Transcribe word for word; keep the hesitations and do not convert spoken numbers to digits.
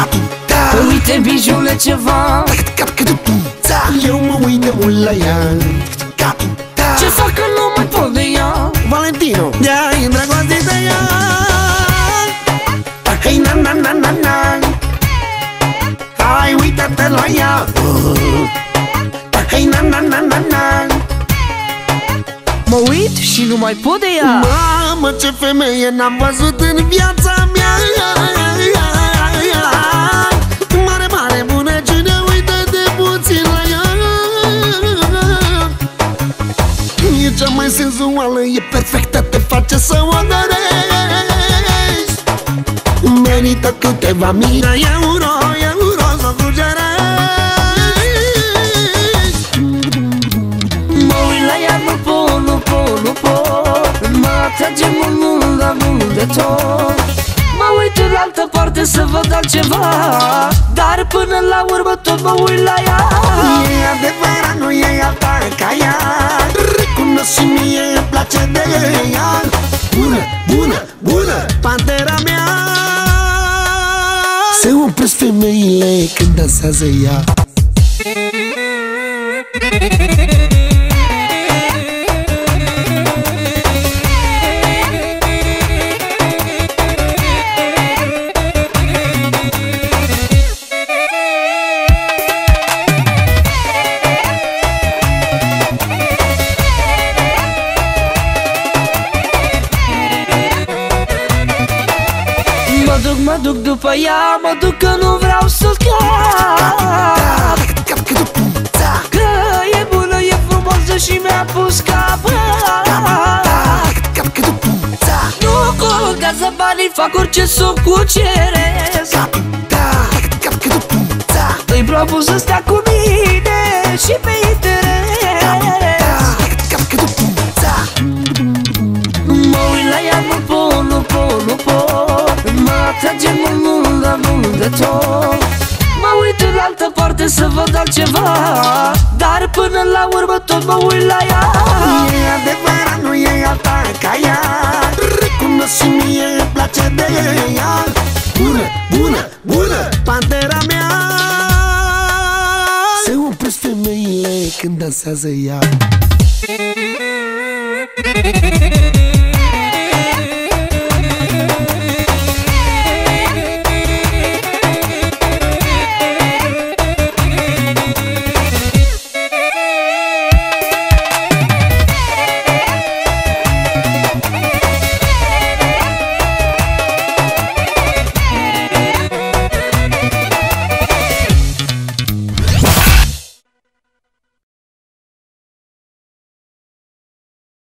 Că uite bijule ceva, eu mă uit de mult la ea. ce fac că nu mai pot de ea? Valentino, ea e îndrăgostit de ea. Hei, na, na, na, na, na, hai, uită-te la ea. Hei, na, na, na, na, na, mă uit și nu mai pot de ea. mamă, ce femeie n-am văzut în viața mea. Mare, mare, bună, cine uită-te puțin la ea. E cea mai senzuală, e perfectă, te face să o dorești. Merită câteva mii de euro, euro să cugerești. Mă uit la ea, nu pot, nu pot, nu pot. Mă atrage mult, mult, dar mult de tot. Mă uit în altă parte să văd altceva, dar până la urmă tot mă uit la ea. E adevărat, nu e alta ca ea. Recunosc și mie îmi place de ea. Bună, bună, bună, pantera mea. Se opresc femeile când dansează ea. Mă duc, mă duc după ea, mă duc că nu vreau să-l scap. Că e bună, e frumoasă și mi-a pus cap. Nu colgează banii, fac orice să o cuceresc. Îi propun să stea cu mine și pe interes. Mă uit la ea, nu pot, nu pot, nu pot. Mă atrage mult, mult, dar mult de tot. Mă uit în altă parte să văd altceva, dar până la urmă tot mă uit la ea. E adevărat, nu e alta ca ea. Recunosc și mie îmi place de ea. Bună, bună, bună, pantera mea. Se opresc femeile când dansează ea.